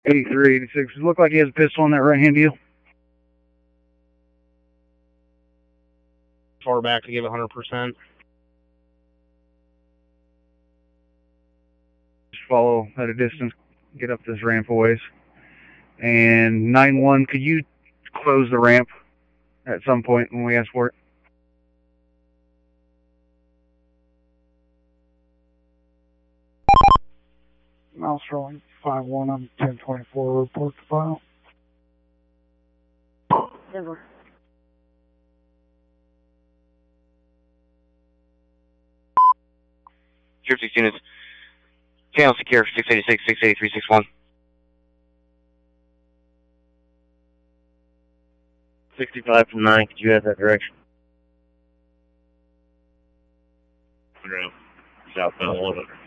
83, 86. It looked like he has a pistol in that right hand to you. Far back to give 100%. Just follow at a distance. Get up this ramp a ways. And 9-1, could you close the ramp at some point when we ask for it? Mouse rolling 5-1 on 1024, report to file. Denver. Tier 6 units. Channel secure 686, 683, 61. 65 to 9, could you have that direction? Southbound 11.